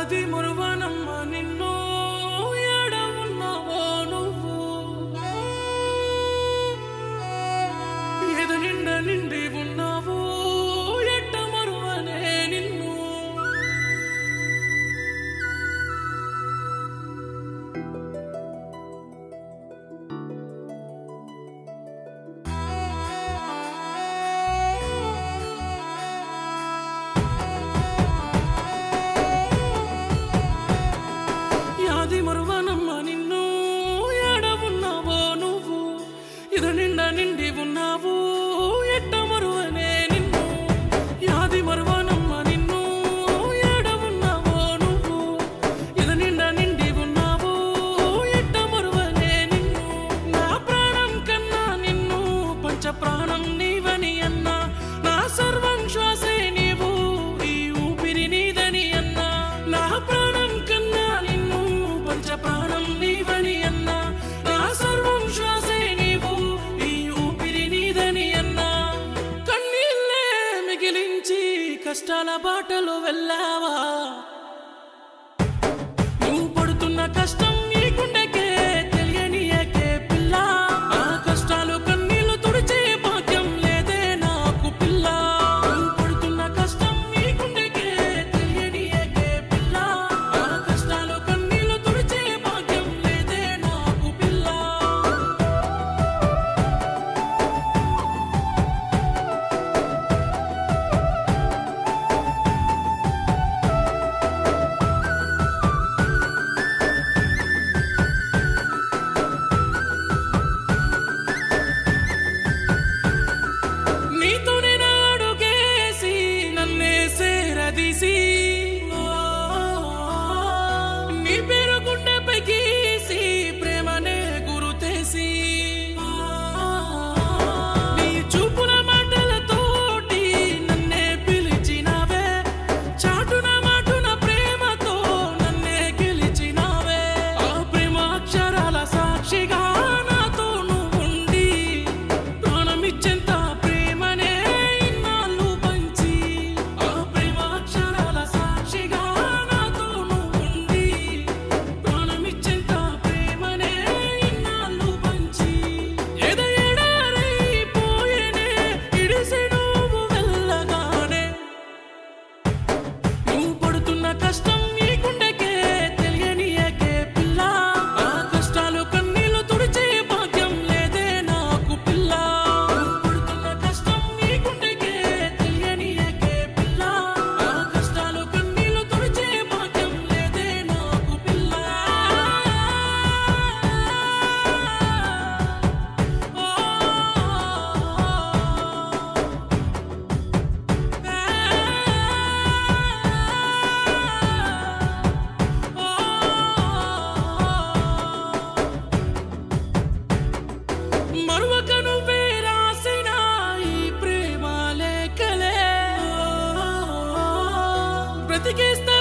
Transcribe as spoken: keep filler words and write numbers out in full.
యాది మురువనమ్మ నిన్ను ఎడ ఉన్నావో నువ్వు ఎదు నిండ నిండి ఉన్నావు ఎట్ట మరువనే నిన్ను యాది మురువనమ్మ నిన్ను ఎడ ఉన్నావో నువ్వు ఎదు నిండ నిండి ఉన్నావు ఎట్ట మరువనే నిన్ను యాది మరువనమ్మ నిన్ను ఎడ ఉన్నావో నువ్వు ఎదు నిండ నిండి ఉన్నావు ఎట్ట మరువనే నిన్ను నా ప్రాణం కన్నా నిన్ను పంచ ప్రాణం నీవని అన్నా నా సర్వం శ్వాసే నీవు ఈ ఊపిరి నీదని అన్నా నా ప్రాణం కన్నా నిన్ను పంచ ప్రాణం నీవని అన్నా నా సర్వం శ్వాసే నీవు ఈ ఊపిరి నీదని అన్నా కన్నీళ్ళే మిగిలించి కష్టాల బాటలు వెళ్ళావా నువ్వు పడుతున్న కష్టం నీ గుండెకే తెలియనియకే పిల్ల ఆ కష్టాలు కన్నీళ్లు తుడిచే భాగ్యం లేదే నాకు పిల్ల నువ్వు పడుతున్న కష్టం నీ గుండెకే తెలియనియకే పిల్ల ఆ కష్టాలు కన్నీళ్లు తుడిచే భాగ్యం లేదే నాకు పిల్ల నీతోనే నాడుగేసి నన్నే సేరదీసి నీ పేరు గుండెపై గీసి ప్రేమనే గురుతేసి నీ చూపుల మాటలతోటి నన్నే పిలిచినావే చాటున మాటున ప్రేమతో నన్నే గెలిచినావే ఆ ప్రేమాక్షరాల సాక్షిగా నాతో నువ్వుండి ప్రాణమిచ్చేంత ప్రేమనే ఇన్నాళ్ళు పంచి ఆ ప్రేమాక్షరాల సాక్షిగా నాతో నువ్వుండి ప్రాణమిచ్చేంత ప్రేమనే ఇన్నాళ్ళు పంచి ఎద ఎడారైపోయేనే ఇడిసి నువ్వు వెళ్ళగానే నువ్వు పడుతున్న కష్టం నీ గుండెకే తెలియనియకే పిల్ల ఆ కష్టాలు కన్నీళ్లు తుడిచే భాగ్యం లేదే నాకు పిల్ల నువ్వు పడుతున్న కష్టం నీ గుండెకే తెలియనియకే పిల్ల ఆ కష్టాలు కన్నీళ్లు తుడిచే భాగ్యం లేదే నాకు పిల్ల మరువక నువ్వే రాసిన ఈ ప్రేమ లేఖలే బ్రతికేస్తా